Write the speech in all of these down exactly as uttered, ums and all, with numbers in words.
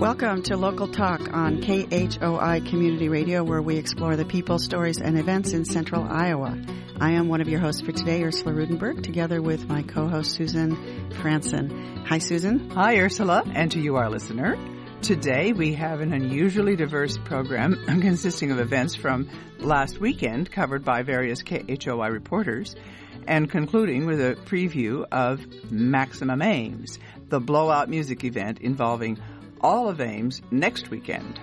Welcome to Local Talk on K H O I Community Radio, where we explore the people, stories, and events in central Iowa. I am one of your hosts for today, Ursula Rudenberg, together with my co-host Susan Franson. Hi, Susan. Hi, Ursula, and to you, our listener. Today we have an unusually diverse program consisting of events from last weekend covered by various K H O I reporters, and concluding with a preview of Maximum Ames, the blowout music event involving all of Ames next weekend.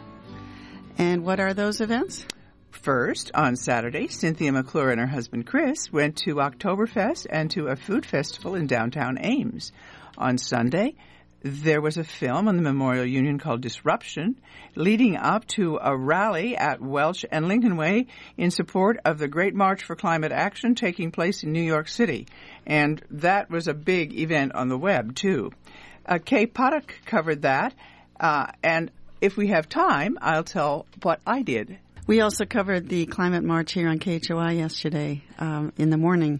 And what are those events? First, on Saturday, Cynthia McClure and her husband Chris went to Oktoberfest and to a food festival in downtown Ames. On Sunday, there was a film on the Memorial Union called Disruption, leading up to a rally at Welch and Lincoln Way in support of the Great March for Climate Action taking place in New York City. And that was a big event on the web, too. Uh, Kay Potok covered that, uh, and if we have time, I'll tell what I did. We also covered the climate march here on K H O I yesterday um, in the morning,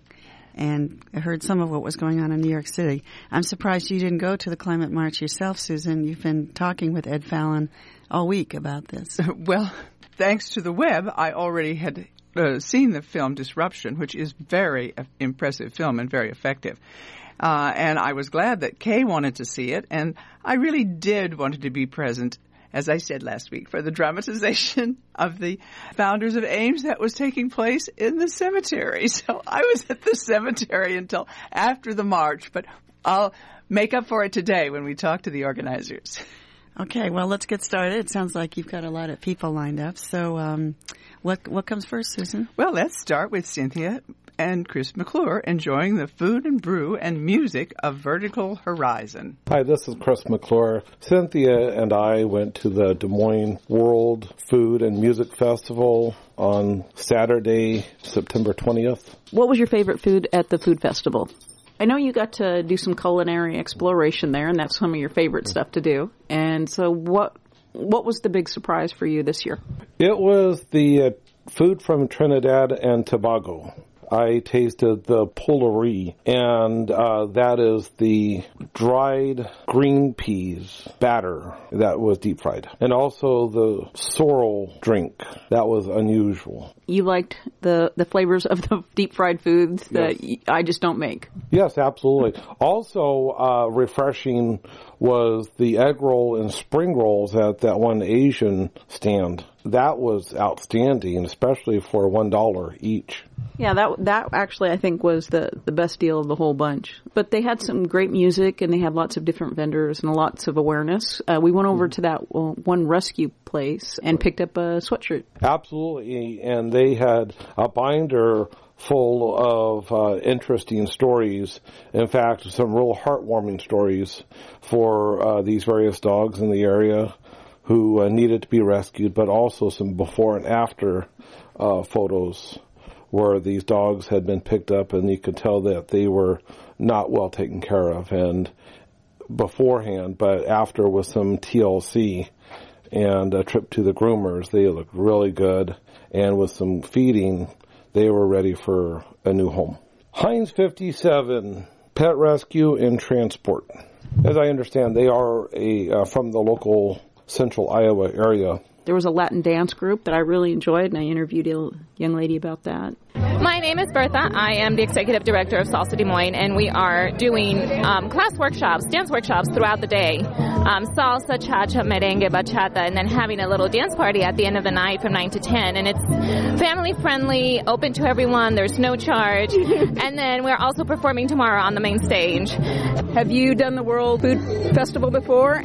and I heard some of what was going on in New York City. I'm surprised you didn't go to the climate march yourself, Susan. You've been talking with Ed Fallon all week about this. Well, thanks to the web, I already had uh, seen the film Disruption, which is very uh, impressive film and very effective. Uh, and I was glad that Kay wanted to see it, and I really did want to be present, as I said last week, for the dramatization of the Founders of Ames that was taking place in the cemetery. So I was at the cemetery until after the march, but I'll make up for it today when we talk to the organizers. Okay, well, let's get started. It sounds like you've got a lot of people lined up. So um, what what comes first, Susan? Well, let's start with Cynthia and Chris McClure enjoying the food and brew and music of Vertical Horizon. Hi, this is Chris McClure. Cynthia and I went to the Des Moines World Food and Music Festival on Saturday, September twentieth. What was your favorite food at the food festival? I know you got to do some culinary exploration there, and that's some of your favorite stuff to do. And so what what was the big surprise for you this year? It was the uh, food from Trinidad and Tobago. I tasted the pullerie, and uh, that is the dried green peas batter that was deep fried. And also the sorrel drink. That was unusual. You liked the, the flavors of the deep fried foods that yes. I just don't make. Yes, absolutely. Also uh, refreshing was the egg roll and spring rolls at that one Asian stand. That was outstanding, especially for one dollar each. Yeah, that that actually I think was the, the best deal of the whole bunch. But they had some great music, and they had lots of different vendors and lots of awareness. Uh, we went over mm-hmm. to that one rescue place and picked up a sweatshirt. Absolutely, and they had a binder full of uh, interesting stories. In fact, some real heartwarming stories for uh, these various dogs in the area who uh, needed to be rescued, but also some before and after uh, photos where these dogs had been picked up, and you could tell that they were not well taken care of. And beforehand, but after with some T L C and a trip to the groomers, they looked really good. And with some feeding, they were ready for a new home. Heinz fifty-seven, Pet Rescue and Transport. As I understand, they are a uh, from the local central Iowa area. There was a Latin dance group that I really enjoyed, and I interviewed a young lady about that. My name is Bertha. I am the executive director of Salsa Des Moines, and we are doing um, class workshops, dance workshops throughout the day. Um, salsa, cha-cha, merengue, bachata, and then having a little dance party at the end of the night from nine to ten. And it's family-friendly, open to everyone. There's no charge. And then we're also performing tomorrow on the main stage. Have you done the World Food Festival before?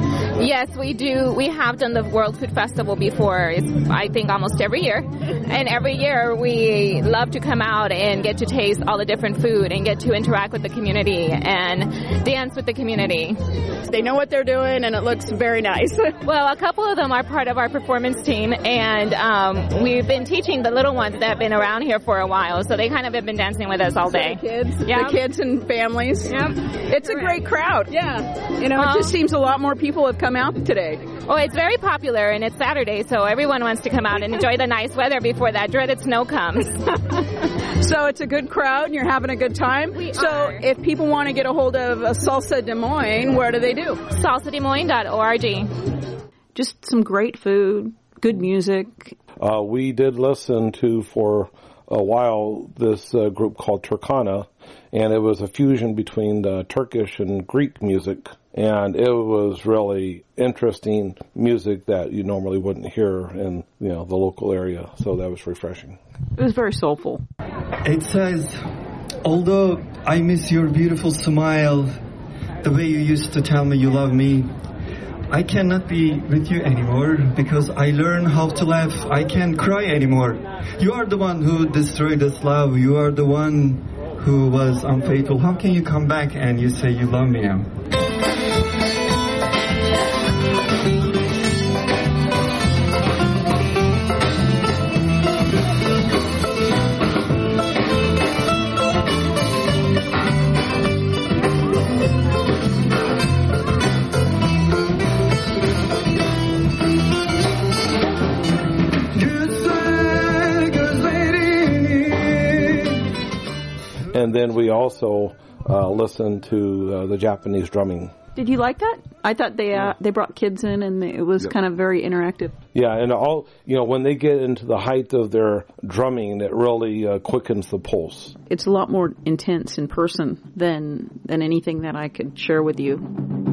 Yes, we do. We have done the World Food Festival before, it's, I think, almost every year. And every year we love to come out and get to taste all the different food and get to interact with the community and dance with the community. They know what they're doing, and it looks very nice. Well, a couple of them are part of our performance team, and um, we've been teaching the little ones that have been around here for a while, so they kind of have been dancing with us all day. So the kids, yep. the kids and families. Yep. It's Correct. a great crowd. Yeah. You know, um, it just seems a lot more people have come out today. Oh, it's very popular, and it's Saturday, so everyone wants to come out and enjoy the nice weather before that dreaded snow comes. So it's a good crowd and you're having a good time. We so are. if people want to get a hold of uh, Salsa Des Moines, where do they do? salsa des moines dot org. Just some great food, good music. Uh, we did listen to, for a while, this uh, group called Turkana, and it was a fusion between the Turkish and Greek music, and it was really interesting music that you normally wouldn't hear in, you know, the local area, so that was refreshing. It was very soulful. It says, although I miss your beautiful smile, the way you used to tell me you love me, I cannot be with you anymore because I learned how to laugh. I can't cry anymore. You are the one who destroyed this love. You are the one who was unfaithful. How can you come back and you say you love me now? And then we also uh, listened to uh, the Japanese drumming. Did you like that? I thought they uh, they brought kids in and it was Yep. kind of very interactive. Yeah, and all, you know, when they get into the height of their drumming, it really uh, quickens the pulse. It's a lot more intense in person than than anything that I could share with you.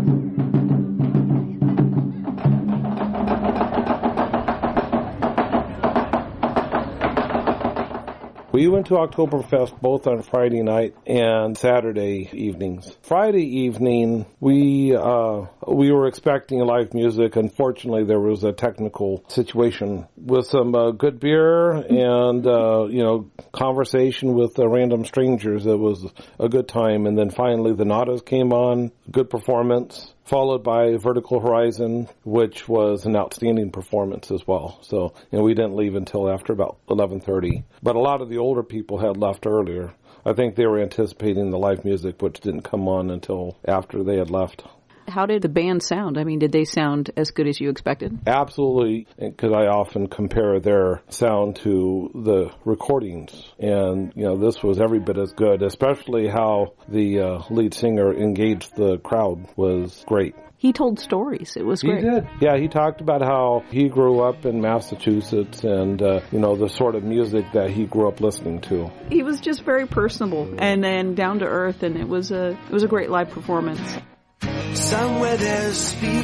We went to Oktoberfest both on Friday night and Saturday evenings. Friday evening, we uh, we were expecting live music. Unfortunately, there was a technical situation with some uh, good beer and uh, you know conversation with uh, random strangers. It was a good time. And then finally, the Nadas came on, good performance, followed by Vertical Horizon, which was an outstanding performance as well. So, you know, we didn't leave until after about eleven thirty. But a lot of the older people had left earlier. I think they were anticipating the live music, which didn't come on until after they had left. How did the band sound? I mean, did they sound as good as you expected? Absolutely, because I often compare their sound to the recordings. And, you know, this was every bit as good, especially how the uh, lead singer engaged the crowd was great. He told stories. It was great. He did. Yeah, he talked about how he grew up in Massachusetts and, uh, you know, the sort of music that he grew up listening to. He was just very personable and then down to earth, and it was a it was a great live performance. Somewhere there's speaking,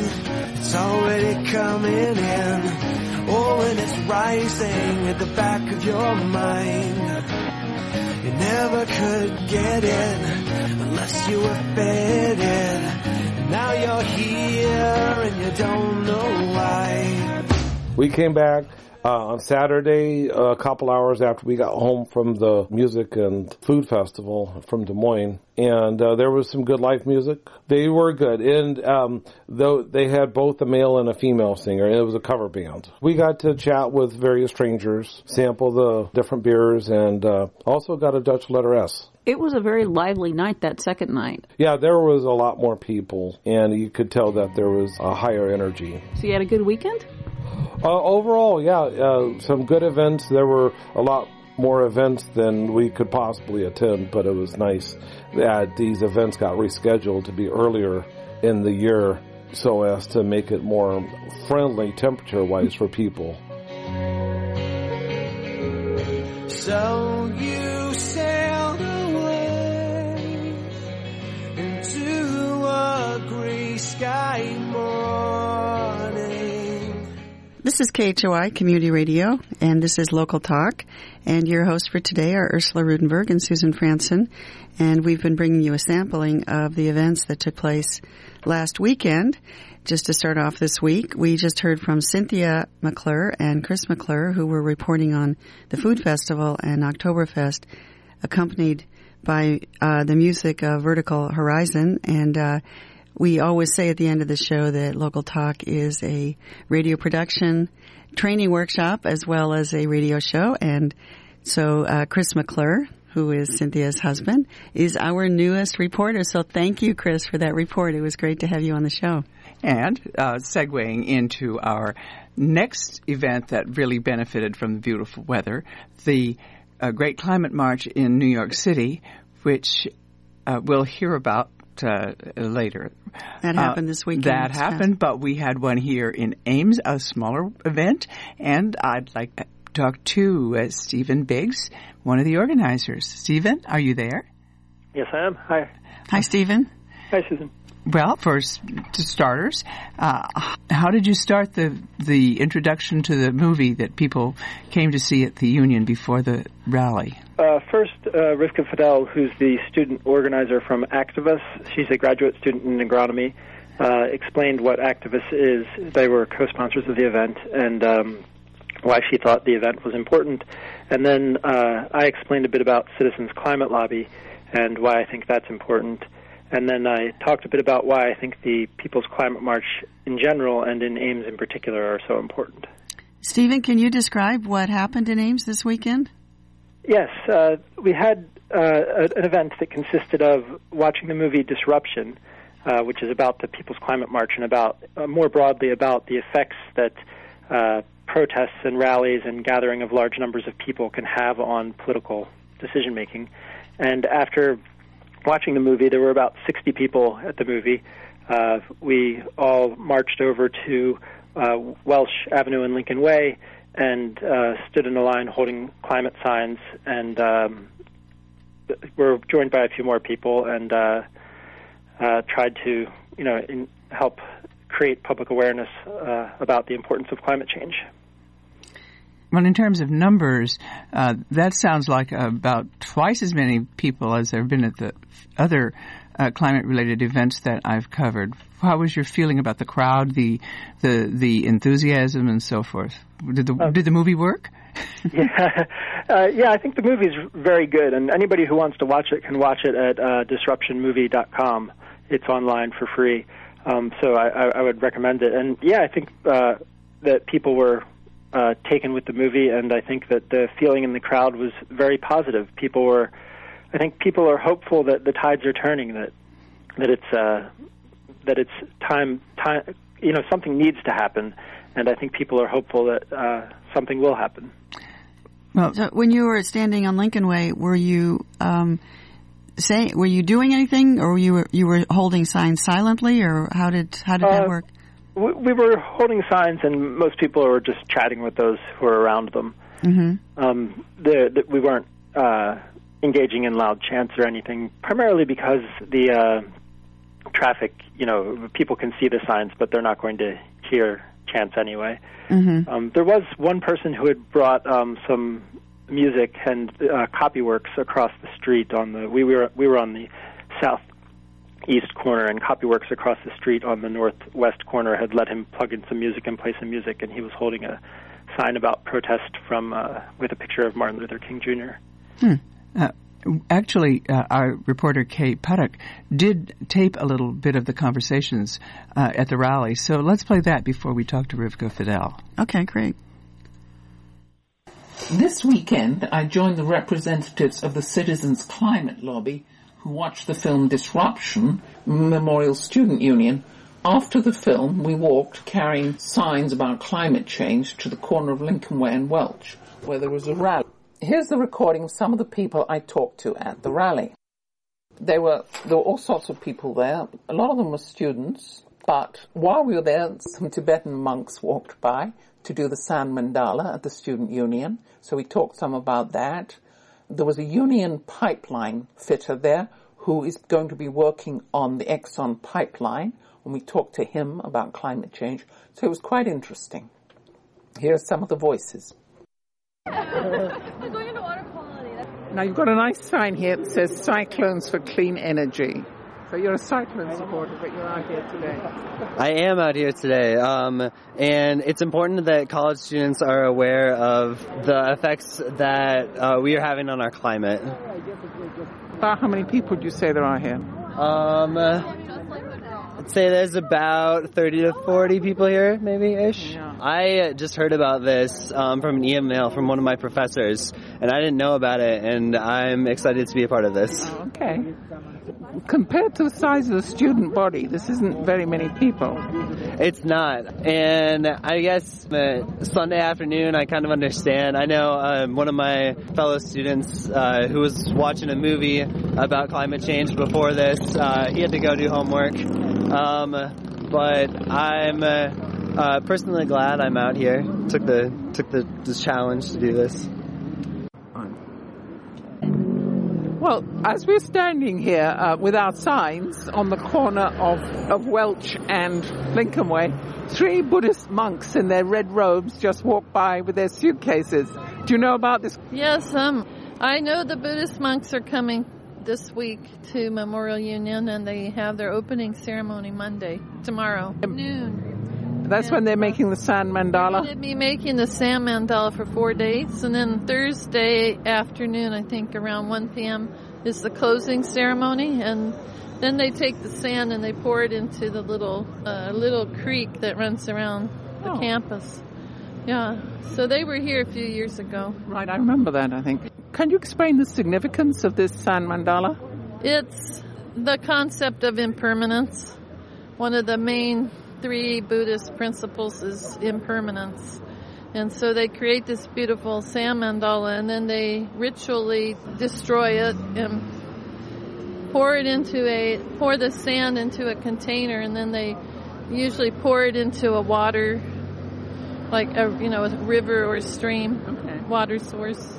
it's already coming in. Oh, and it's rising at the back of your mind. You never could get in unless you were fed in. Now you're here and you don't know why. We came back uh, on Saturday, a couple hours after we got home from the music and food festival from Des Moines, and uh, there was some good live music. They were good, and um, though they had both a male and a female singer, and it was a cover band. We got to chat with various strangers, sample the different beers, and uh, also got a Dutch letter S. It was a very lively night that second night. Yeah, there was a lot more people, and you could tell that there was a higher energy. So you had a good weekend? Uh, overall, yeah, uh, some good events. There were a lot more events than we could possibly attend, but it was nice that these events got rescheduled to be earlier in the year so as to make it more friendly temperature-wise for people. So you sailed away into a gray sky morning. This is K H O I Community Radio, and this is Local Talk. And your hosts for today are Ursula Rudenberg and Susan Franson. And we've been bringing you a sampling of the events that took place last weekend. Just to start off this week, we just heard from Cynthia McClure and Chris McClure, who were reporting on the Food Festival and Oktoberfest, accompanied by uh, the music of Vertical Horizon. And uh we always say at the end of the show that Local Talk is a radio production training workshop as well as a radio show. And so uh, Chris McClure, who is Cynthia's husband, is our newest reporter. So thank you, Chris, for that report. It was great to have you on the show. And uh, segueing into our next event that really benefited from the beautiful weather, the a great climate march in New York City, which uh, we'll hear about uh, later. That happened uh, this weekend. That happened, but we had one here in Ames, a smaller event, and I'd like to talk to uh, Stephen Biggs, one of the organizers. Stephen, are you there? Yes, I am. Hi. Hi, Stephen. Hi, Susan. Well, for to starters, uh, how did you start the the introduction to the movie that people came to see at the Union before the rally? Uh, first, uh, Rivka Fidel, who's the student organizer from Activus, she's a graduate student in agronomy, uh, explained what Activus is. They were co-sponsors of the event, and um, why she thought the event was important. And then uh, I explained a bit about Citizens Climate Lobby and why I think that's important. And then I talked a bit about why I think the People's Climate March in general and in Ames in particular are so important. Stephen, can you describe what happened in Ames this weekend? Yes, uh, we had uh, an event that consisted of watching the movie Disruption, uh, which is about the People's Climate March and about, uh, more broadly, about the effects that uh, protests and rallies and gathering of large numbers of people can have on political decision-making. And after watching the movie, there were about sixty people at the movie. Uh, we all marched over to uh, Welsh Avenue and Lincoln Way and uh, stood in a line holding climate signs, and um, were joined by a few more people and uh, uh, tried to, you know, in, help create public awareness uh, about the importance of climate change. Well, in terms of numbers, uh, that sounds like about twice as many people as there have been at the other uh, climate-related events that I've covered. How was your feeling about the crowd, the the the enthusiasm, and so forth? Did the uh, did the movie work? yeah, uh, yeah, I think the movie's very good, and anybody who wants to watch it can watch it at uh, disruption movie dot com. It's online for free, um, so I, I would recommend it. And yeah, I think uh, that people were Uh, taken with the movie, and I think that the feeling in the crowd was very positive. People were, I think people are hopeful that the tides are turning, that that it's uh, that it's time, time, you know, something needs to happen, and I think people are hopeful that uh, something will happen. Well, so when you were standing on Lincoln Way, were you um, saying, were you doing anything, or you were you were holding signs silently, or how did how did uh, that work? We were holding signs, and most people were just chatting with those who were around them. Mm-hmm. Um, the, the, we weren't uh, engaging in loud chants or anything, primarily because the uh, traffic, you know, people can see the signs, but they're not going to hear chants anyway. Mm-hmm. Um, there was one person who had brought um, some music and uh, Copyworks across the street. On the we were we were on the south east corner, and Copyworks across the street on the northwest corner had let him plug in some music and play some music, and he was holding a sign about protest from uh, with a picture of Martin Luther King Junior Hmm. Uh, actually, uh, our reporter Kay Puttock did tape a little bit of the conversations uh, at the rally, so let's play that before we talk to Rivka Fidel. Okay, great. This weekend, I joined the representatives of the Citizens Climate Lobby who watched the film Disruption, Memorial Student Union. After the film, we walked carrying signs about climate change to the corner of Lincoln Way and Welch, where there was a rally. Here's the recording of some of the people I talked to at the rally. There were, there were all sorts of people there. A lot of them were students, but while we were there, some Tibetan monks walked by to do the Sand Mandala at the Student Union, so we talked some about that. There was a union pipeline fitter there who is going to be working on the Exxon pipeline, and we talked to him about climate change. So it was quite interesting. Here are some of the voices. Now you've got a nice sign here that says Cyclones for Clean Energy. So you're a Cyclone supporter, but you're out here today. I am out here today, um, and it's important that college students are aware of the effects that uh, we are having on our climate. About how many people do you say there are here? Um, I'd say there's about thirty to forty people here, maybe-ish. Yeah. I just heard about this um, from an email from one of my professors, and I didn't know about it, and I'm excited to be a part of this. Oh, okay. Compared to the size of the student body, this isn't very many people. It's not. And I guess uh, Sunday afternoon, I kind of understand. I know um, one of my fellow students uh, who was watching a movie about climate change before this, uh, he had to go do homework. Um, but I'm uh, uh, personally glad I'm out here. Took the took the, the challenge to do this. Well, as we're standing here uh, with our signs on the corner of, of Welch and Lincoln Way, three Buddhist monks in their red robes just walked by with their suitcases. Do you know about this? Yes, um, I know the Buddhist monks are coming this week to Memorial Union, and they have their opening ceremony Monday, tomorrow, um, noon. That's and when they're making the sand mandala? They'll be making the sand mandala for four days, and then Thursday afternoon, I think around one p.m., is the closing ceremony, and then they take the sand and they pour it into the little uh, little creek that runs around the oh. campus. Yeah, so they were here a few years ago. Right, I remember that, I think. Can you explain the significance of this sand mandala? It's the concept of impermanence. One of the main three Buddhist principles is impermanence. And so they create this beautiful sand mandala, and then they ritually destroy it and pour it into a, pour the sand into a container, and then they usually pour it into a water, like a, you know, a river or a stream, okay. water source.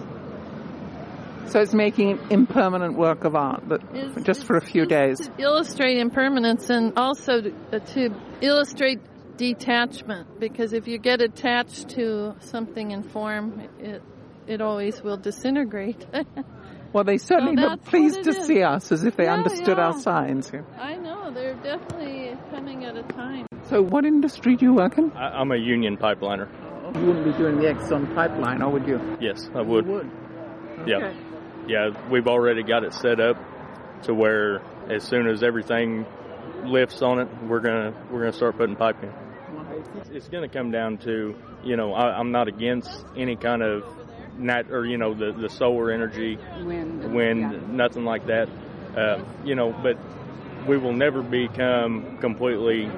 So it's making impermanent work of art, but it's, just for a few days. To illustrate impermanence, and also to, uh, to illustrate detachment, because if you get attached to something in form, it it always will disintegrate. Well, they certainly so look pleased to is. see us, as if they yeah, understood yeah. our signs here. I know, they're definitely coming at a time. So what industry do you work in? I, I'm a union pipeliner. You wouldn't be doing the Exxon pipeline, or would you? Yes, I would. You would? Okay. Yeah. Yeah, we've already got it set up to where as soon as everything lifts on it, we're gonna we're gonna start putting pipe in. It's gonna come down to, you know, I, I'm not against any kind of nat or you know the, the solar energy, wind, wind yeah. nothing like that. Uh, you know, but we will never become completely,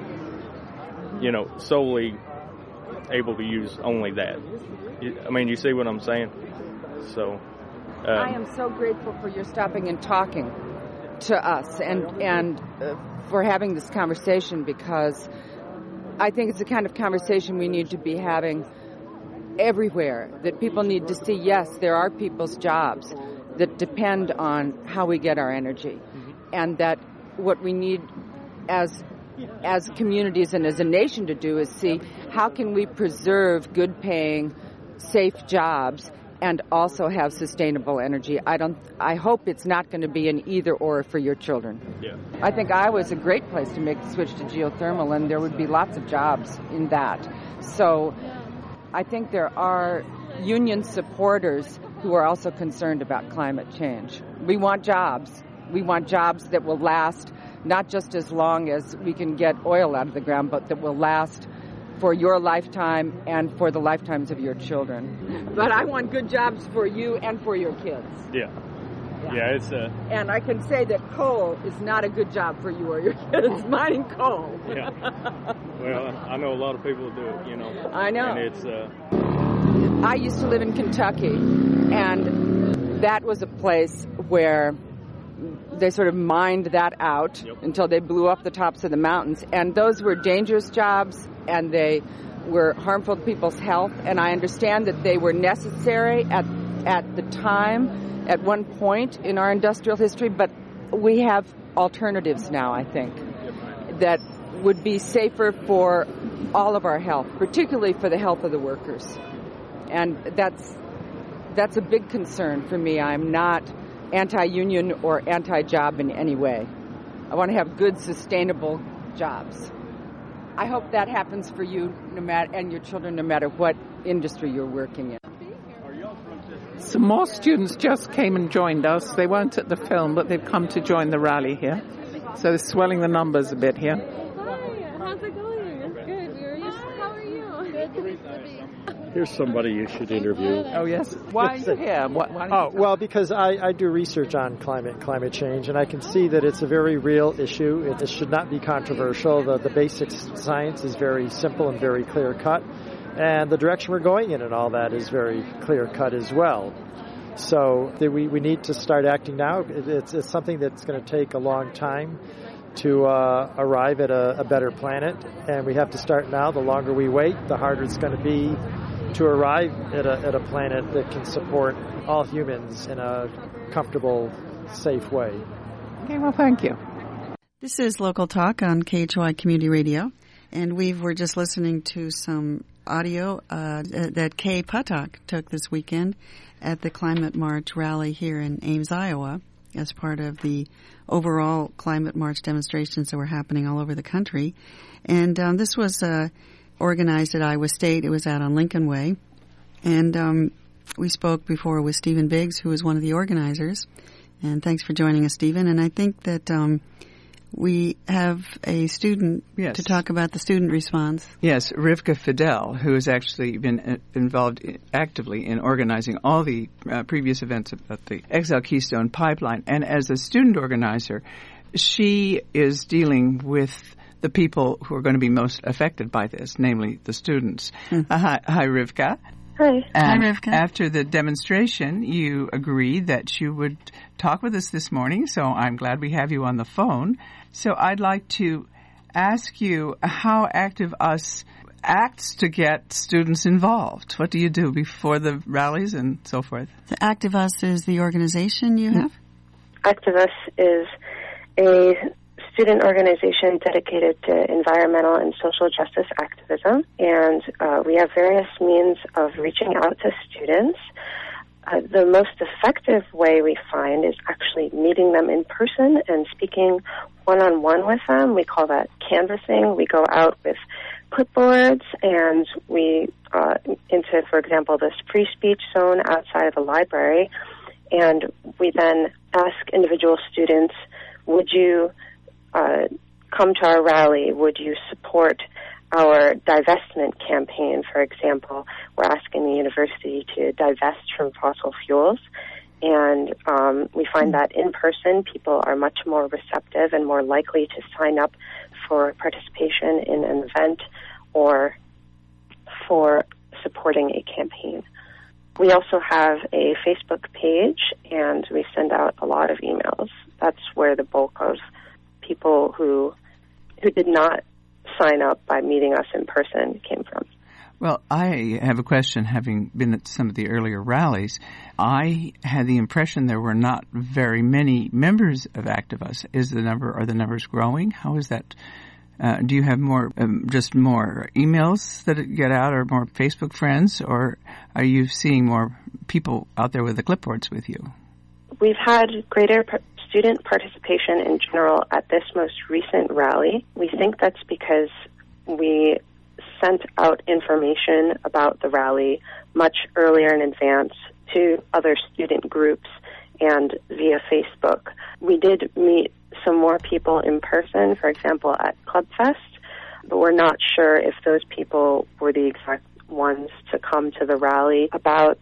you know, solely able to use only that. I mean, you see what I'm saying? So. Um, I am so grateful for your stopping and talking to us and and uh, for having this conversation, because I think it's the kind of conversation we need to be having everywhere, that people need to see, yes, there are people's jobs that depend on how we get our energy, mm-hmm. and that what we need as as communities and as a nation to do is see how can we preserve good-paying, safe jobs and also have sustainable energy. I don't. I hope it's not going to be an either or for your children. Yeah. I think Iowa is a great place to make the switch to geothermal, and there would be lots of jobs in that. So I think there are union supporters who are also concerned about climate change. We want jobs. We want jobs that will last not just as long as we can get oil out of the ground, but that will last for your lifetime and for the lifetimes of your children. But I want good jobs for you and for your kids. Yeah. Yeah, yeah it's a... Uh... And I can say that coal is not a good job for you or your kids, mining coal. Yeah. Well, I know a lot of people do it, you know. I know. And it's... Uh... I used to live in Kentucky, and that was a place where they sort of mined that out yep. until they blew up the tops of the mountains. And those were dangerous jobs, and they were harmful to people's health. And I understand that they were necessary at at the time, at one point in our industrial history, but we have alternatives now, I think, that would be safer for all of our health, particularly for the health of the workers. And that's that's a big concern for me. I'm not anti-union or anti-job in any way. I want to have good, sustainable jobs. I hope that happens for you no matter, and your children, no matter what industry you're working in. Some more students just came and joined us. They weren't at the film, but they've come to join the rally here. So they're swelling the numbers a bit here. here's somebody you should interview. Oh, yes? Why him? Why, why oh, well, because I, I do research on climate climate change, and I can see that it's a very real issue. It, it should not be controversial. The, the basic science is very simple and very clear-cut, and the direction we're going in and all that is very clear-cut as well. So we, we need to start acting now. It, it's, it's something that's going to take a long time to uh, arrive at a, a better planet, and we have to start now. The longer we wait, the harder it's going to be to arrive at a, at a planet that can support all humans in a comfortable, safe way. Okay, well, thank you. This is Local Talk on K H O I Community Radio, and we were just listening to some audio uh, that Kay Patak took this weekend at the Climate March rally here in Ames, Iowa, as part of the overall Climate March demonstrations that were happening all over the country. And um, this was uh, organized at Iowa State. It was out on Lincoln Way. And um, we spoke before with Stephen Biggs, who was one of the organizers. And thanks for joining us, Stephen. And I think that um, we have a student yes. to talk about the student response. Yes, Rivka Fidel, who has actually been uh, involved actively in organizing all the uh, previous events at the Exile Keystone Pipeline. And as a student organizer, she is dealing with the people who are going to be most affected by this, namely the students. Mm. Uh, hi, hi, Rivka. Hi. And Hi, Rivka. After the demonstration, you agreed that you would talk with us this morning, so I'm glad we have you on the phone. So I'd like to ask you how Active Us acts to get students involved. What do you do before the rallies and so forth? The Active Us is the organization you have? Active Us is a student organization dedicated to environmental and social justice activism, and uh, we have various means of reaching out to students. Uh, the most effective way we find is actually meeting them in person and speaking one-on-one with them. We call that canvassing. We go out with clipboards and we uh, into, for example, this free speech zone outside of the library, and we then ask individual students, would you Uh, come to our rally? Would you support our divestment campaign, for example? We're asking the university to divest from fossil fuels, and um, we find that in person people are much more receptive and more likely to sign up for participation in an event or for supporting a campaign. We also have a Facebook page, and we send out a lot of emails. That's where the bulk of people who who did not sign up by meeting us in person came from. Well, I have a question, having been at some of the earlier rallies. I had the impression there were not very many members of Active Us. Is the number, are the numbers growing? How is that? Uh, do you have more, um, just more emails that get out, or more Facebook friends, or are you seeing more people out there with the clipboards with you? We've had greater par- student participation in general at this most recent rally. We think that's because we sent out information about the rally much earlier in advance to other student groups and via Facebook. We did meet some more people in person, for example, at Club Fest, but we're not sure if those people were the exact ones to come to the rally. About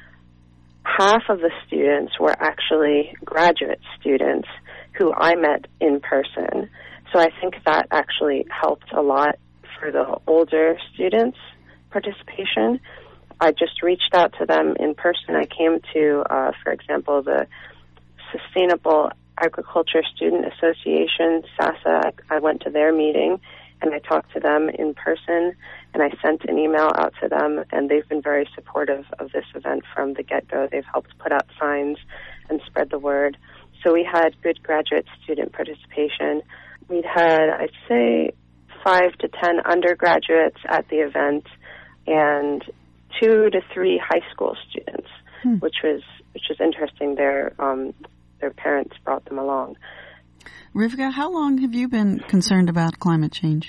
half of the students were actually graduate students who I met in person. So I think that actually helped a lot for the older students' participation. I just reached out to them in person. I came to, uh, for example, the Sustainable Agriculture Student Association, SASA. I went to their meeting and I talked to them in person, and I sent an email out to them, and they've been very supportive of this event from the get-go. They've helped put out signs and spread the word. So we had good graduate student participation. We'd had, I'd say, five to ten undergraduates at the event, and two to three high school students, hmm. which was which was interesting. Their um, their parents brought them along. Rivka, how long have you been concerned about climate change?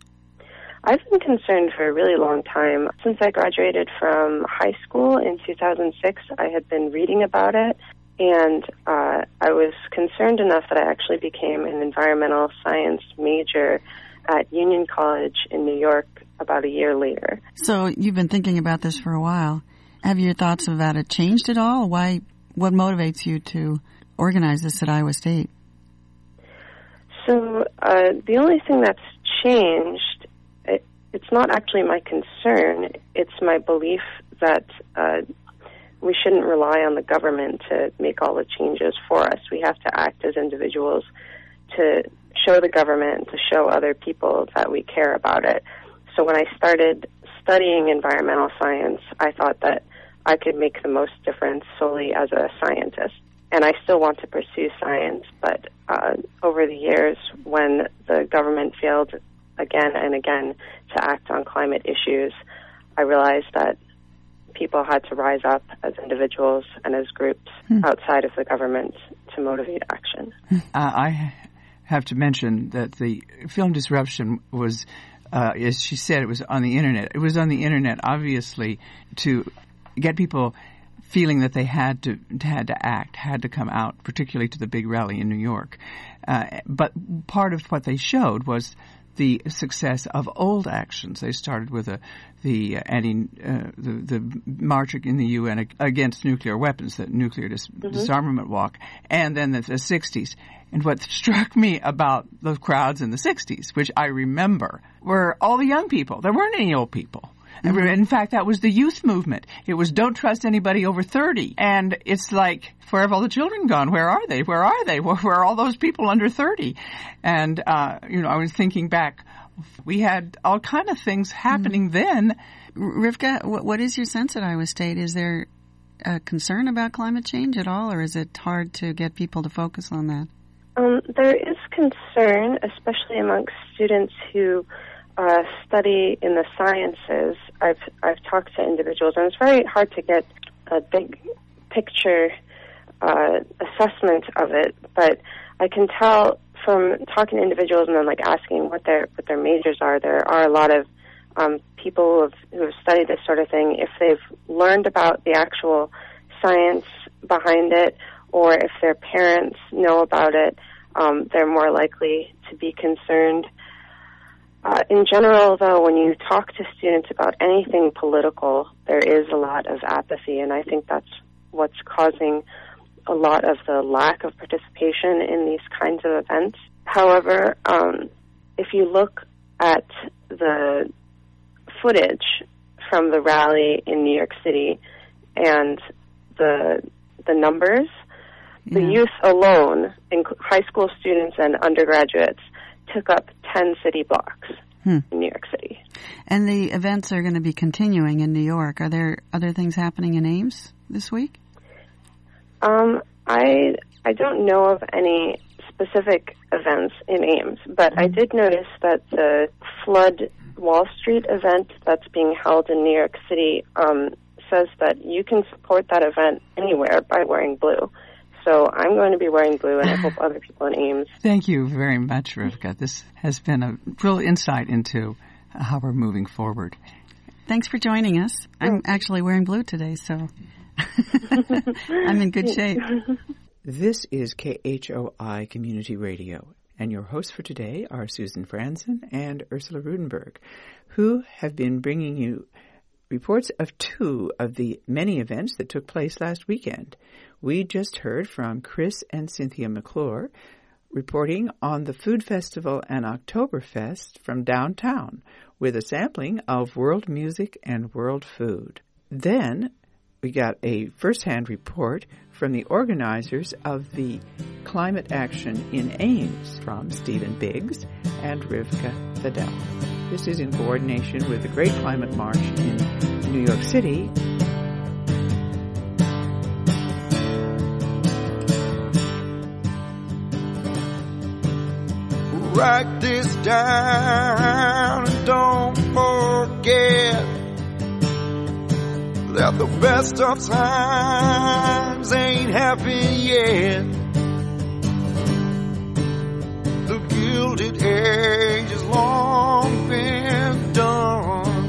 I've been concerned for a really long time. Since I graduated from high school in two thousand six, I had been reading about it, and uh, I was concerned enough that I actually became an environmental science major at Union College in New York about a year later. So you've been thinking about this for a while. Have your thoughts about it changed at all? Why? What motivates you to organize this at Iowa State? So uh, the only thing that's changed, it, it's not actually my concern. It's my belief that uh, we shouldn't rely on the government to make all the changes for us. We have to act as individuals to show the government, to show other people that we care about it. So when I started studying environmental science, I thought that I could make the most difference solely as a scientist. And I still want to pursue science, but uh, over the years, when the government failed again and again to act on climate issues, I realized that people had to rise up as individuals and as groups hmm. outside of the government to motivate action. Uh, I have to mention that the film Disruption was, uh, as she said, it was on the Internet. It was on the Internet, obviously, to get people feeling that they had to had to act, had to come out, particularly to the big rally in New York. Uh, but part of what they showed was the success of old actions. They started with a, the anti uh, the, the march in the U N against nuclear weapons, the nuclear dis- mm-hmm. disarmament walk, and then the, the sixties. And what struck me about those crowds in the sixties, which I remember, were all the young people. There weren't any old people. Mm-hmm. In fact, that was the youth movement. It was don't trust anybody over thirty. And it's like, where have all the children gone? Where are they? Where are they? Where, where are all those people under thirty? And, uh, you know, I was thinking back, we had all kind of things happening mm-hmm. then. Rivka, what, what is your sense at Iowa State? Is there a concern about climate change at all, or is it hard to get people to focus on that? Um, there is concern, especially amongst students who Uh, study in the sciences. I've I've talked to individuals, and it's very hard to get a big picture uh, assessment of it. But I can tell from talking to individuals and then like asking what their what their majors are. There are a lot of um, people who have, who have studied this sort of thing. If they've learned about the actual science behind it, or if their parents know about it, um, they're more likely to be concerned. Uh, in general, though, when you talk to students about anything political, there is a lot of apathy, and I think that's what's causing a lot of the lack of participation in these kinds of events. However, um, if you look at the footage from the rally in New York City and the the numbers, yeah. the youth alone, in high school students and undergraduates, took up ten city blocks hmm. in New York City. And the events are going to be continuing in New York. Are there other things happening in Ames this week? Um, I I don't know of any specific events in Ames, but I did notice that the Flood Wall Street event that's being held in New York City um, says that you can support that event anywhere by wearing blue. So I'm going to be wearing blue, and I hope other people in Ames. Thank you very much, Rivka. This has been a real insight into how we're moving forward. Thanks for joining us. I'm actually wearing blue today, so I'm in good shape. This is K H O I Community Radio, and your hosts for today are Susan Franzen and Ursula Rudenberg, who have been bringing you reports of two of the many events that took place last weekend. We just heard from Chris and Cynthia McClure reporting on the Food Festival and Oktoberfest from downtown with a sampling of world music and world food. Then we got a first-hand report from the organizers of the climate action in Ames from Stephen Biggs and Rivka Fidel. This is in coordination with the Great Climate March in New York City. Write this down and don't forget that the best of times ain't happened yet. The Gilded Age has long been done,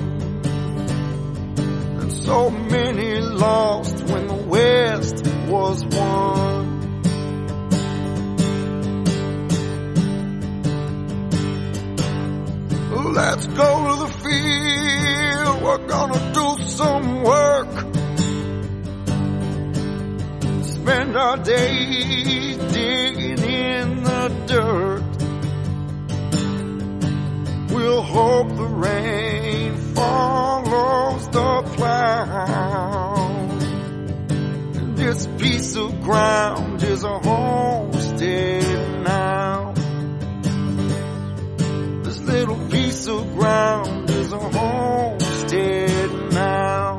and so many lost when the West was won. Let's go to the field, we're gonna do some work. Spend our days digging in the dirt. We'll hope the rain follows the plow. This piece of ground is a homestead now. This little piece of ground is a homestead now.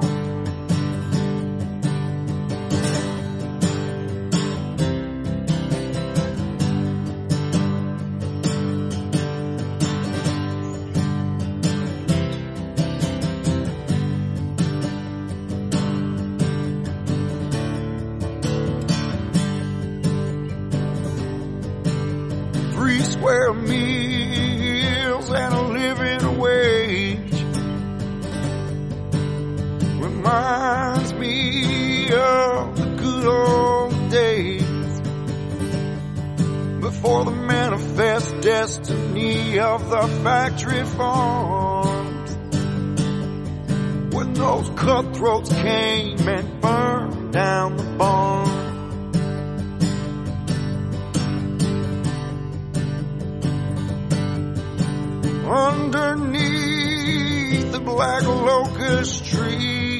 Three square meals and a living wage reminds me of the good old days before the manifest destiny of the factory farms, when those cutthroats came and burned down the barn. Underneath the black locust tree,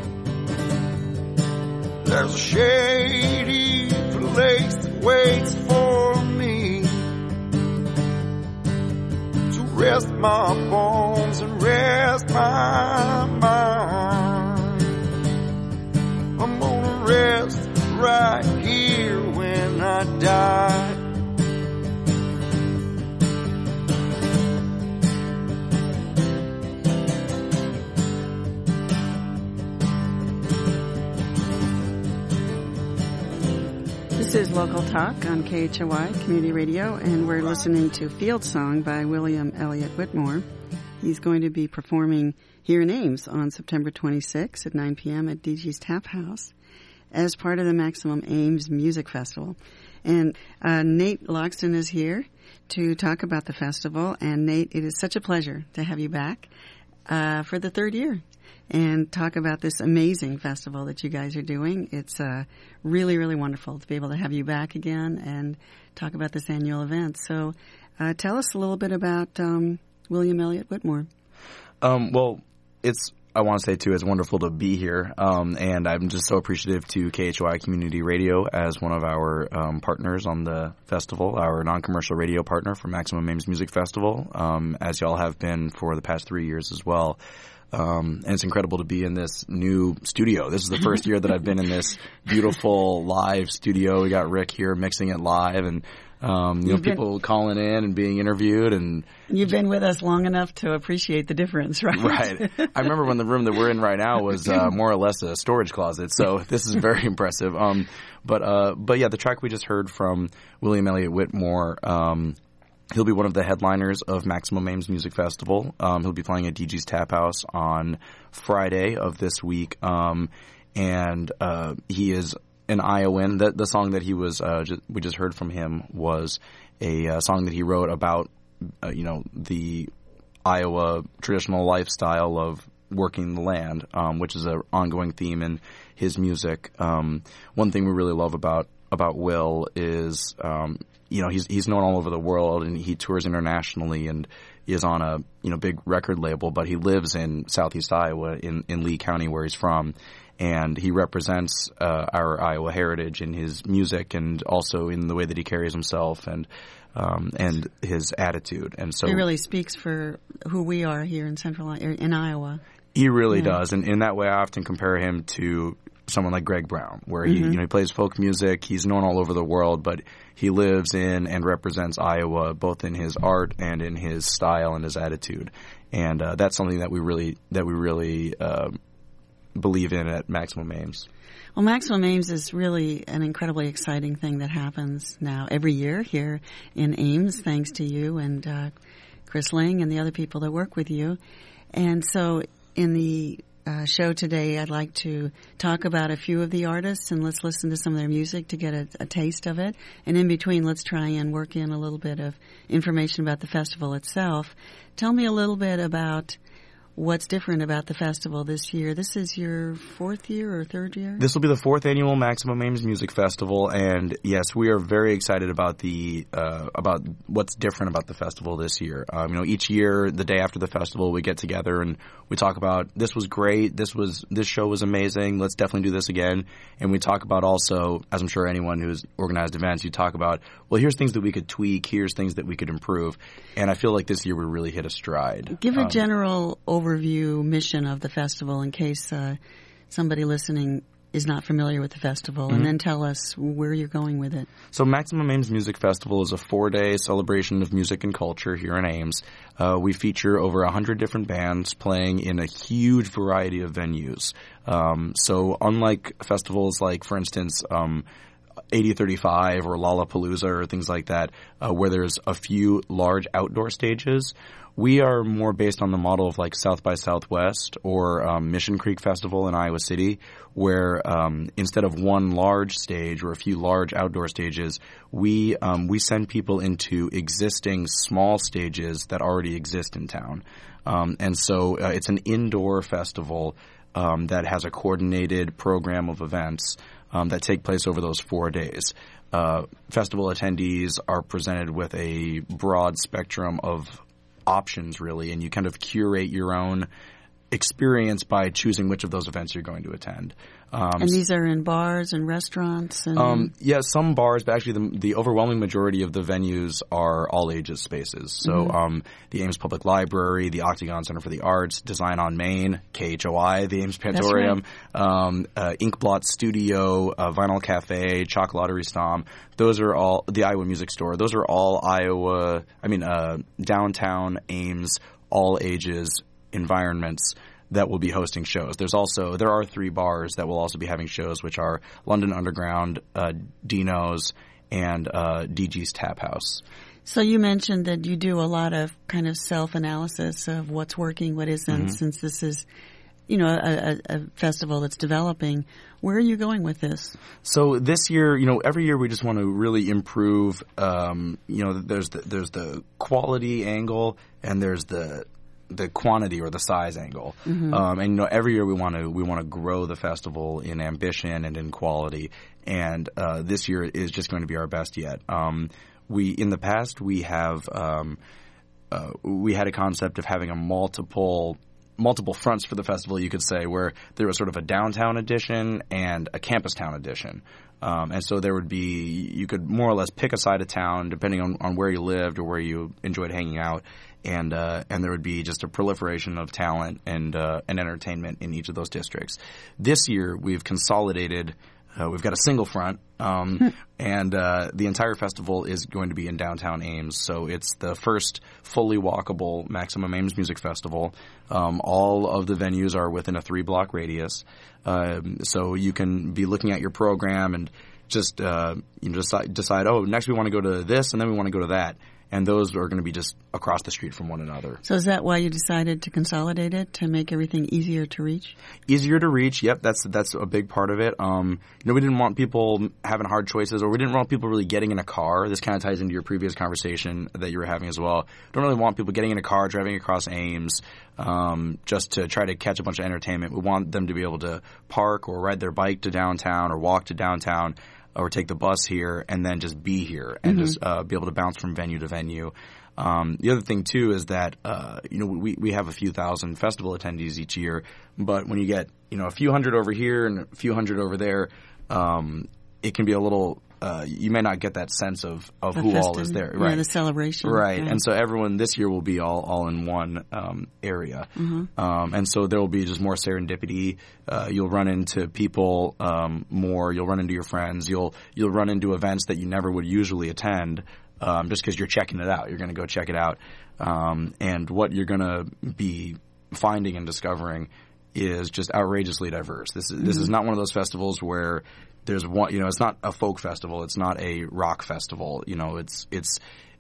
there's a shady place that waits for me to rest my bones and rest my mind. I'm gonna rest right here when I die. This is Local Talk on K H O Y Community Radio, and we're listening to Field Song by William Elliott Whitmore. He's going to be performing here in Ames on September twenty-sixth at nine p.m. at D G's Tap House as part of the Maximum Ames Music Festival. And uh, Nate Loxton is here to talk about the festival. And Nate, it is such a pleasure to have you back uh, for the third year and talk about this amazing festival that you guys are doing. It's uh, really, really wonderful to be able to have you back again and talk about this annual event. So uh, tell us a little bit about um, William Elliott Whitmore. Um, well, it's, I want to say, too, it's wonderful to be here, um, and I'm just so appreciative to K H O I Community Radio as one of our um, partners on the festival, our non-commercial radio partner for Maximum Ames Music Festival, um, as y'all have been for the past three years as well. Um, and it's incredible to be in this new studio. This is the first year that I've been in this beautiful live studio. We got Rick here mixing it live, and um, you You've know, been, people calling in and being interviewed. And you've been with us long enough to appreciate the difference, right? Right. I remember when the room that we're in right now was uh, more or less a storage closet. So this is very impressive. Um, but uh, but yeah, the track we just heard from William Elliott Whitmore. Um, He'll be one of the headliners of Maximum Ames Music Festival. Um, he'll be playing at D G's Tap House on Friday of this week. Um, and uh, he is an Iowan. The, the song that he was uh, just, we just heard from him was a uh, song that he wrote about, uh, you know, the Iowa traditional lifestyle of working the land, um, which is an ongoing theme in his music. Um, one thing we really love about about Will is, um, you know, he's he's known all over the world, and he tours internationally and is on a, you know, big record label, but he lives in Southeast Iowa in, in Lee County, where he's from. And he represents uh, our Iowa heritage in his music and also in the way that he carries himself and um, and his attitude. And so he really speaks for who we are here in Central in Iowa. He really yeah. does, and in that way, I often compare him to someone like Greg Brown, where he, mm-hmm. you know, he plays folk music. He's known all over the world, but he lives in and represents Iowa, both in his art and in his style and his attitude. And uh, that's something that we really that we really uh, believe in at Maximum Ames. Well, Maximum Ames is really an incredibly exciting thing that happens now every year here in Ames, thanks to you and uh, Chris Ling and the other people that work with you. And so in the uh, show today, I'd like to talk about a few of the artists, and let's listen to some of their music to get a, a taste of it. And in between, let's try and work in a little bit of information about the festival itself. Tell me a little bit about what's different about the festival this year. This is your fourth year or third year? This will be the fourth annual Maximum Ames Music Festival, and yes, we are very excited about the uh, about what's different about the festival this year. Um, you know, each year, the day after the festival, we get together and we talk about this was great, this was this show was amazing, let's definitely do this again. And we talk about also, as I'm sure anyone who's organized events, you talk about, well, here's things that we could tweak, here's things that we could improve, and I feel like this year we really hit a stride. Give a Um, general overview mission of the festival in case uh, somebody listening is not familiar with the festival, Mhm. and then tell us where you're going with it. So Maximum Ames Music Festival is a four-day celebration of music and culture here in Ames. Uh, we feature over one hundred different bands playing in a huge variety of venues. Um, so unlike festivals like, for instance, um, eighty thirty-five or Lollapalooza or things like that, uh, where there's a few large outdoor stages, we are more based on the model of like South by Southwest or um, Mission Creek Festival in Iowa City, where um, instead of one large stage or a few large outdoor stages, we um, we send people into existing small stages that already exist in town. Um, and so uh, it's an indoor festival um, that has a coordinated program of events um, that take place over those four days. Uh, festival attendees are presented with a broad spectrum of options, really, and you kind of curate your own experience by choosing which of those events you're going to attend. Um, And these are in bars and restaurants? And um, yeah, some bars, but actually the, the overwhelming majority of the venues are all ages spaces. So Mhm. um, the Ames Public Library, the Octagon Center for the Arts, Design on Main, K H O I, the Ames Pantorium, um, uh, Inkblot Studio, uh, Vinyl Cafe, Chocolate Stom. Those are all, the Iowa Music Store, those are all Iowa, I mean, uh, downtown Ames, all ages environments that will be hosting shows. There's also, there are three bars that will also be having shows, which are London Underground, uh, Dino's, and uh, D G's Tap House. So you mentioned that you do a lot of kind of self-analysis of what's working, what isn't, Mhm. since this is, you know, a, a, a festival that's developing. Where are you going with this? So this year, you know, every year we just want to really improve. Um, you know, there's the, there's the quality angle and there's the the quantity or the size angle. Mhm. Um, and you know, every year we want to we want to grow the festival in ambition and in quality. And uh, this year is just going to be our best yet. Um, we in the past we have um, uh, we had a concept of having a multiple. multiple fronts for the festival, you could say, where there was sort of a downtown edition and a campus town edition. Um, and so there would be, you could more or less pick a side of town depending on, on where you lived or where you enjoyed hanging out. And, uh, and there would be just a proliferation of talent and, uh, and entertainment in each of those districts. This year, we've consolidated. Uh, we've got a single front, um, and uh, the entire festival is going to be in downtown Ames. So it's the first fully walkable Maximum Ames Music Festival. Um, all of the venues are within a three-block radius. Um, so you can be looking at your program and just uh, you know, decide, decide, oh, next we want to go to this, and then we want to go to that. And those are going to be just across the street from one another. So is that why you decided to consolidate it, to make everything easier to reach? Easier to reach, yep, that's that's a big part of it. Um, you know, we didn't want people having hard choices, or we didn't want people really getting in a car. This kind of ties into your previous conversation that you were having as well. Don't really want people getting in a car, driving across Ames, um, just to try to catch a bunch of entertainment. We want them to be able to park or ride their bike to downtown or walk to downtown, or take the bus here and then just be here and Mhm. just uh, be able to bounce from venue to venue. Um, the other thing too is that uh, you know we we have a few thousand festival attendees each year, but when you get you know a few hundred over here and a few hundred over there, um, it can be a little. Uh, you may not get that sense of, of The who all festive- is there, yeah, right? the celebration. Right? Yeah. And so everyone this year will be all all in one um, area, Mhm. um, and so there will be just more serendipity. Uh, you'll run into people um, more. You'll run into your friends. You'll you'll run into events that you never would usually attend, um, just because you're checking it out. You're going to go check it out, um, and what you're going to be finding and discovering is just outrageously diverse. This is this Mhm. is not one of those festivals where there's one, you know, it's not a folk festival. It's not a rock festival. You know, it's it's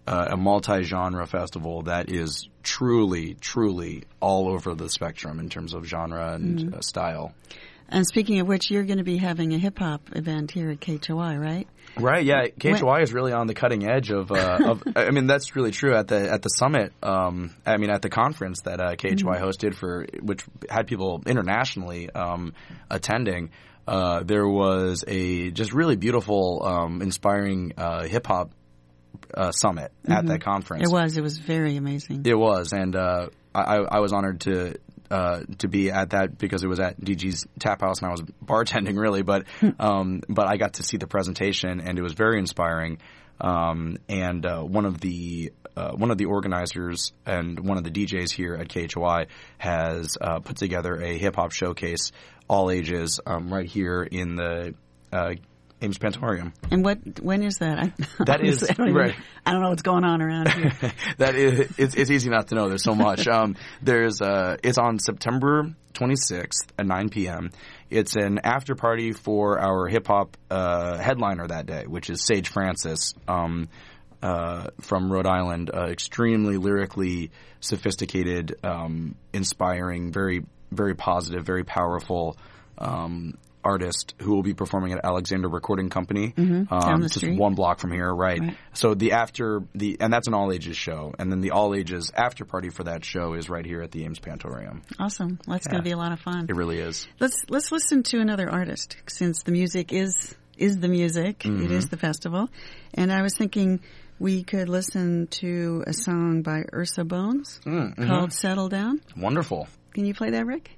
uh, a multi-genre festival that is truly, truly all over the spectrum in terms of genre and Mm-hmm. uh, style. And speaking of which, you're going to be having a hip-hop event here at K H O I, right? Right, yeah. K H O I is really on the cutting edge of, uh, of I mean, that's really true. At the at the summit, um, I mean, at the conference that uh, K H O I hosted for, which had people internationally um, attending, uh, there was a just really beautiful, um, inspiring uh, hip-hop uh, summit at Mm-hmm. that conference. It was. It was very amazing. It was, and uh, I, I was honored to uh, to be at that because it was at D G's Tap House and I was bartending really, but um, but I got to see the presentation and it was very inspiring. Um, and uh, one of the uh, one of the organizers and one of the D Js here at K H O I has uh, put together a hip hop showcase, all ages, um, right here in the uh, Ames Pantorium. And what? When is that? I, That is I don't even- right. I don't know what's going on around here. that is, it's, it's easy not to know. There's so much. Um, there's, uh, it's on September twenty-sixth at nine p.m. It's an after party for our hip hop uh, headliner that day, which is Sage Francis um, uh, from Rhode Island. Uh, extremely lyrically sophisticated, um, inspiring, very, very positive, very powerful. Um, artist who will be performing at Alexander Recording Company, Mhm, um, down the just street. one block from here, right. Right. So the after the and that's an all ages show, and then the all ages after party for that show is right here at the Ames Pantorium. Awesome. That's Yeah. going to be a lot of fun. It really is. Let's let's listen to another artist since the music is is the music. Mhm. It is the festival, and I was thinking we could listen to a song by Ursa Bones Mm, mhm. called "Settle Down." Wonderful. Can you play that, Rick?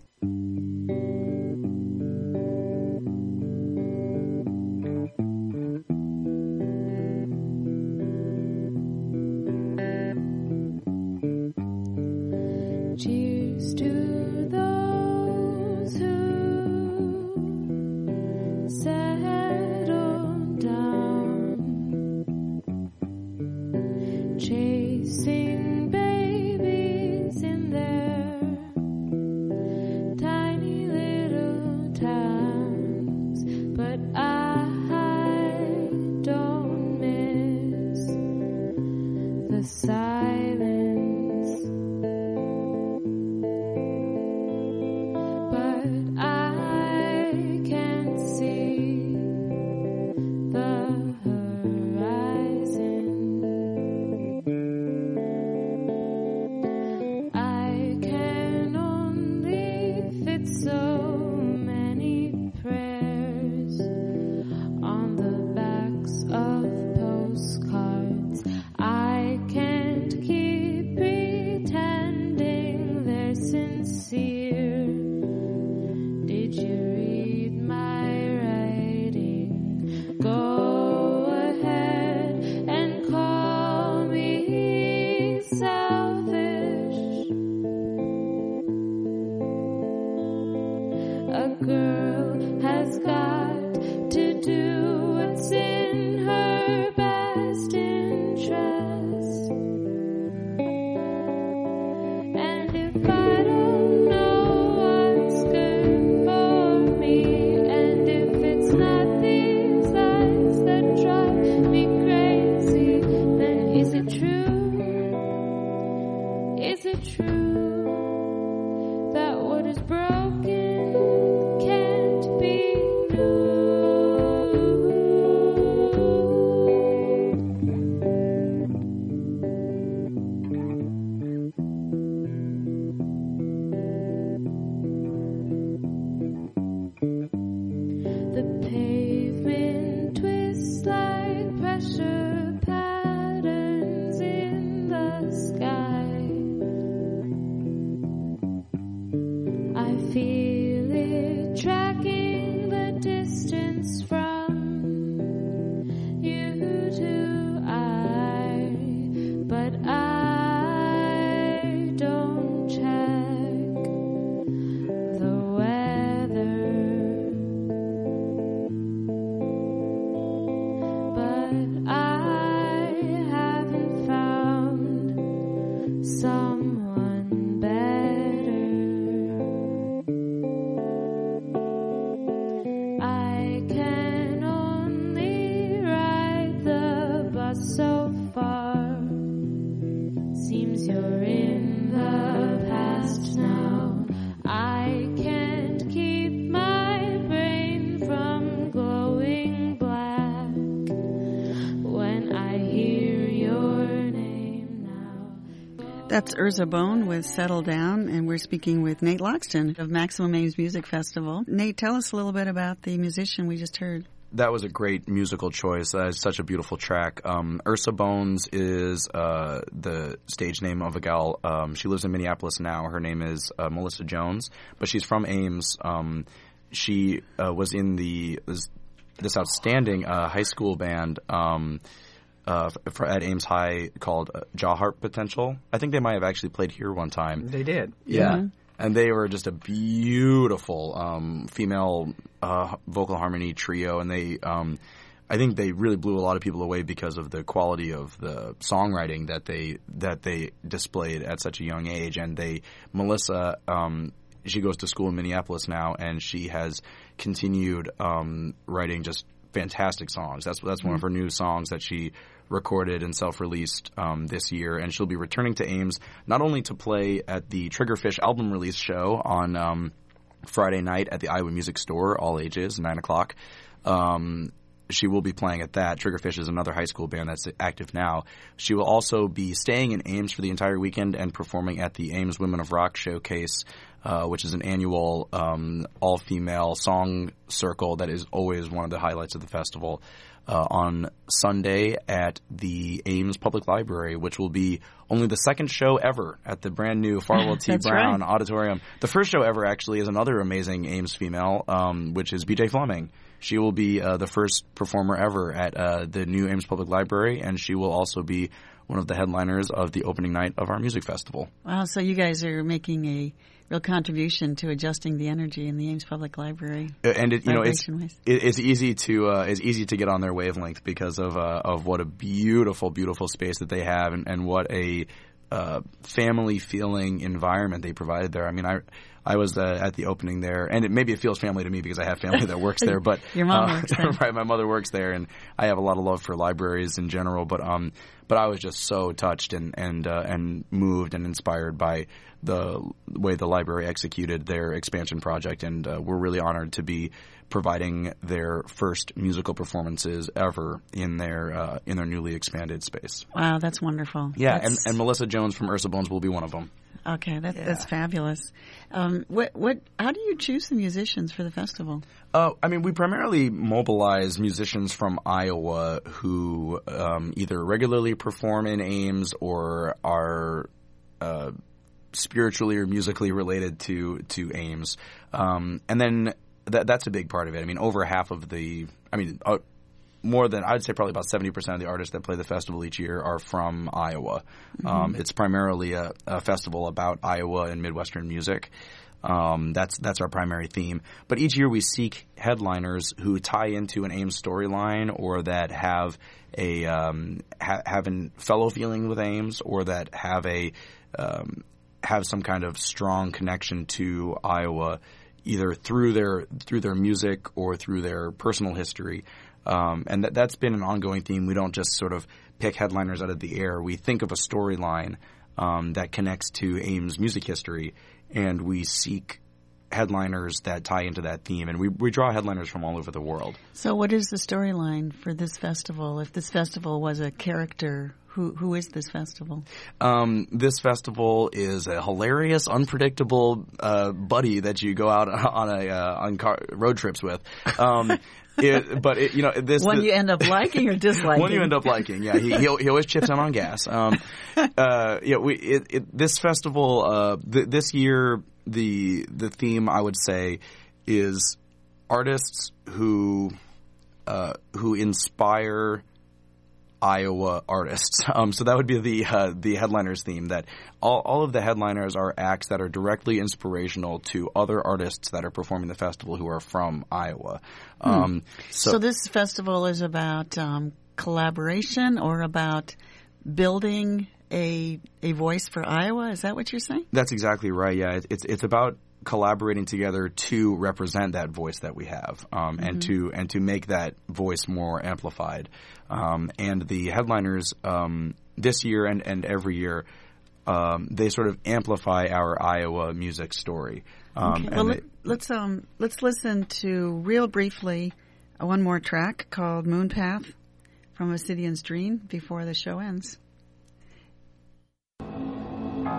Cheers to those who settle down, chasing babies in their tiny little towns, but I don't miss the silence. But I can see the horizon. I can only fit so many prayers on the backs of postcards. I can That's Urza Bone with Settle Down, and we're speaking with Nate Loxton of Maximum Ames Music Festival. Nate, tell us a little bit about the musician we just heard. That was a great musical choice. That is such a beautiful track. Um, Ursa Bones is uh, the stage name of a gal. Um, she lives in Minneapolis now. Her name is uh, Melissa Jones, but she's from Ames. Um, she uh, was in the this, this outstanding uh, high school band um, uh, for, at Ames High called uh, Jaw Harp Potential. I think they might have actually played here one time. They did. Yeah. Mm-hmm. And they were just a beautiful um, female uh, vocal harmony trio, and they, um, I think, they really blew a lot of people away because of the quality of the songwriting that they that they displayed at such a young age. And they, Melissa, um, she goes to school in Minneapolis now, and she has continued um, writing just fantastic songs. That's that's one of her new songs that she recorded and self-released um, this year, and she'll be returning to Ames not only to play at the Triggerfish album release show on um, Friday night at the Iowa Music Store, all ages, nine o'clock. Um, she will be playing at that. Triggerfish is another high school band that's active now. She will also be staying in Ames for the entire weekend and performing at the Ames Women of Rock Showcase, uh, which is an annual um, all-female song circle that is always one of the highlights of the festival. Uh, on Sunday at the Ames Public Library, which will be only the second show ever at the brand new Farwell T. Brown right. Auditorium. The first show ever actually is another amazing Ames female, um, which is B J Fleming. She will be uh, the first performer ever at uh, the new Ames Public Library, and she will also be one of the headliners of the opening night of our music festival. Wow, so you guys are making a real contribution to adjusting the energy in the Ames Public Library. And it, you know, it's Vibration-wise. it, it's easy to uh, it's easy to get on their wavelength because of uh, of what a beautiful, beautiful space that they have, and, and what a uh, family feeling environment they provided there. I mean, I I was uh, at the opening there, and it, maybe it feels family to me because I have family that works there. But Your mom uh, works there, right? My mother works there, and I have a lot of love for libraries in general. But um, but I was just so touched and and uh, and moved and inspired by the way the library executed their expansion project, and uh, we're really honored to be providing their first musical performances ever in their uh, in their newly expanded space. Wow, that's wonderful. Yeah, That's- and, and Melissa Jones from Ursa Bones will be one of them. Okay, that, that's fabulous. Um, what, what, how do you choose the musicians for the festival? Uh, I mean, we primarily mobilize musicians from Iowa who um, either regularly perform in Ames or are uh, spiritually or musically related to to Ames, um, and then that, that's a big part of it. I mean, over half of the, I mean. Uh, More than, I'd say probably about seventy percent of the artists that play the festival each year are from Iowa. Mm-hmm. Um, it's primarily a, a festival about Iowa and Midwestern music. Um, that's that's our primary theme. But each year we seek headliners who tie into an Ames storyline, or that have a um, ha- have a fellow feeling with Ames, or that have a um, have some kind of strong connection to Iowa, either through their through their music or through their personal history. Um, and that, that's been an ongoing theme. We don't just sort of pick headliners out of the air. We think of a storyline um, that connects to Ames music history, and we seek headliners that tie into that theme. And we, we draw headliners from all over the world. So what is the storyline for this festival? If this festival was a character, who who is this festival? Um, this festival is a hilarious, unpredictable uh, buddy that you go out on a uh, on car, road trips with. Um, It, but it, you know, this one the, you end up liking or disliking. One you end up liking, yeah. He he, he always chips in on gas. Um, uh, yeah, we it, it, this festival uh, th- this year the the theme I would say is artists who uh, who inspire Iowa artists. Um, so that would be the uh, the headliners theme. That all all of the headliners are acts that are directly inspirational to other artists that are performing the festival who are from Iowa. Um, hmm. so, so this festival is about um, collaboration or about building a a voice for Iowa. Is that what you're saying? That's exactly right. Yeah, it, it's it's about collaborating together to represent that voice that we have, um, mm-hmm. and to and to make that voice more amplified. Um, and the headliners um, this year and, and every year, um, they sort of amplify our Iowa music story. Um, okay. Well, they, let's um let's listen to real briefly uh, one more track called "Moon Path" from Obsidian's Dream before the show ends.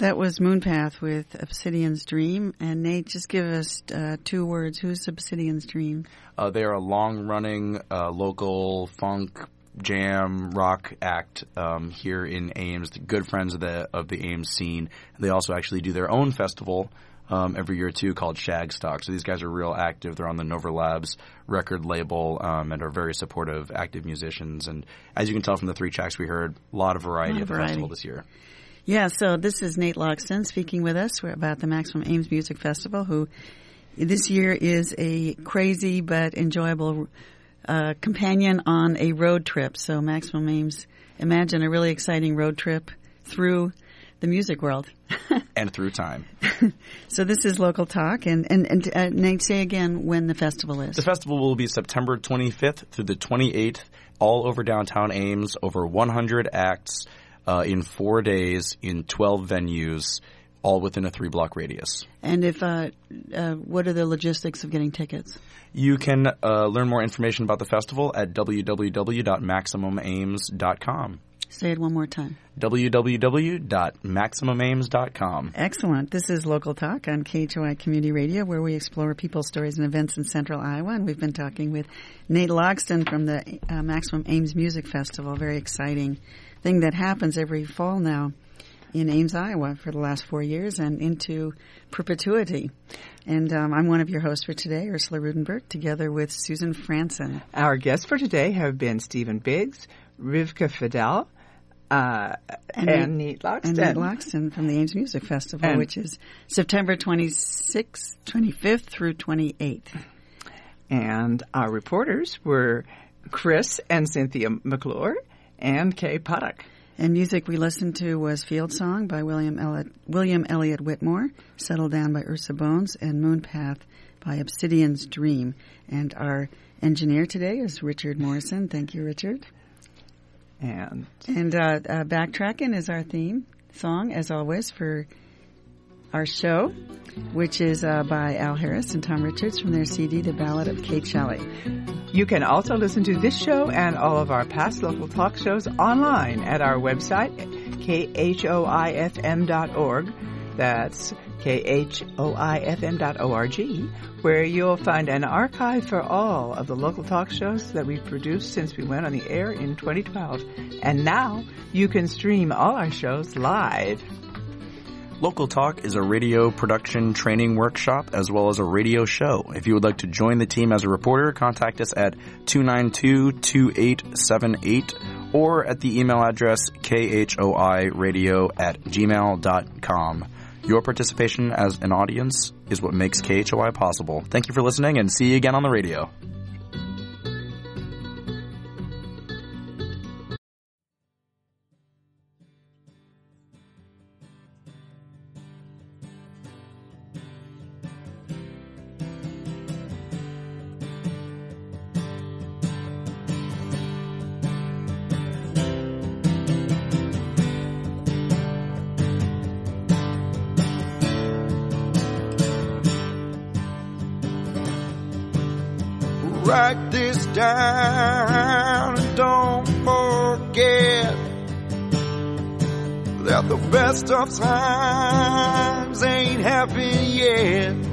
That was Moonpath with Obsidian's Dream. And Nate, just give us uh, two words. Who's Obsidian's Dream? Uh, they are a long-running uh, local funk, jam, rock act um, here in Ames. Good friends of the of the Ames scene. They also actually do their own festival um, every year too, called Shagstock. So these guys are real active. They're on the Nova Labs record label um, and are very supportive, active musicians. And as you can tell from the three tracks we heard, a lot of variety Lot at the variety. festival this year. Yeah, so this is Nate Loxton speaking with us about the Maximum Ames Music Festival, who this year is a crazy but enjoyable uh, companion on a road trip. So Maximum Ames, imagine a really exciting road trip through the music world. And through time. So this is Local Talk. And, and, and uh, Nate, say again when the festival is. The festival will be September twenty-fifth through the twenty-eighth, all over downtown Ames, over one hundred acts. Uh, in four days, in twelve venues, all within a three-block radius. And if, uh, uh, what are the logistics of getting tickets? You can uh, learn more information about the festival at w w w dot maximum ames dot com. Say it one more time. w w w dot maximum ames dot com. Excellent. This is Local Talk on K H O I Community Radio, where we explore people, stories, and events in Central Iowa. And we've been talking with Nate Loxton from the uh, Maximum Ames Music Festival. Very exciting thing that happens every fall now in Ames, Iowa for the last four years and into perpetuity. And um, I'm one of your hosts for today, Ursula Rudenberg, together with Susan Franson. Our guests for today have been Stephen Biggs, Rivka Fidel, uh, and, and Nate Loxton. And Nate Loxton from the Ames Music Festival, and which is September twenty-sixth, twenty-fifth through twenty-eighth. And our reporters were Chris and Cynthia McClure and Kay Puttock. And music we listened to was Field Song by William Elliott, William Elliott Whitmore, Settled Down by Ursa Bones, and Moonpath by Obsidian's Dream. And our engineer today is Richard Morrison. Thank you, Richard. And and uh, uh, Backtrackin' is our theme song, as always, for our show, which is uh, by Al Harris and Tom Richards from their C D, The Ballad of Kate Shelley. You can also listen to this show and all of our past Local Talk shows online at our website, K H O I F M dot org. That's K H O I F M dot org, where you'll find an archive for all of the Local Talk shows that we've produced since we went on the air in twenty twelve. And now you can stream all our shows live. Local Talk is a radio production training workshop as well as a radio show. If you would like to join the team as a reporter, contact us at two nine two, two eight seven eight or at the email address khoiradio at gmail dot com. Your participation as an audience is what makes K H O I possible. Thank you for listening, and see you again on the radio. Write this down and don't forget that the best of times ain't happened yet.